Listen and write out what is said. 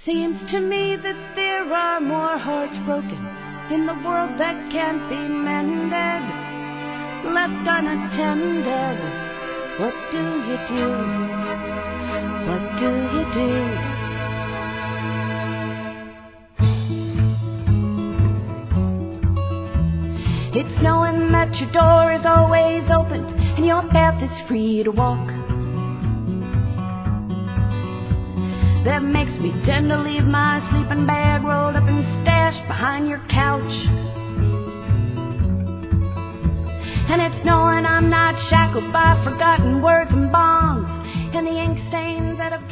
Seems to me that there are more hearts broken in the world that can't be mended, left unattended. What do you do? What do you do? It's knowing that your door is always open and your path is free to walk that makes me tend to leave my sleeping bag rolled up and stashed behind your couch. And it's knowing I'm not shackled by forgotten words and bonds and the ink stains that have